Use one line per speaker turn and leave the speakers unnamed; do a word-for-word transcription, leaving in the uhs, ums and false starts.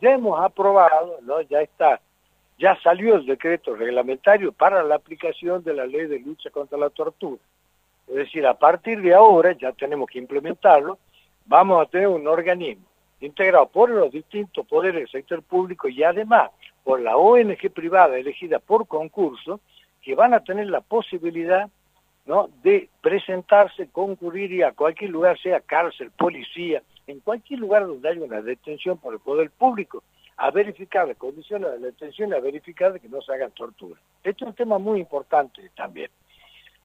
ya hemos aprobado, ¿no? Ya está, ya salió el decreto reglamentario para la aplicación de la ley de lucha contra la tortura. Es decir, a partir de ahora, ya tenemos que implementarlo, vamos a tener un organismo integrado por los distintos poderes del sector público y además por la O N G privada elegida por concurso, que van a tener la posibilidad, ¿no?, de presentarse, concurrir y a cualquier lugar, sea cárcel, policía, en cualquier lugar donde haya una detención por el poder público, a verificar las condiciones de la detención y a verificar de que no se hagan torturas. Esto es un tema muy importante también.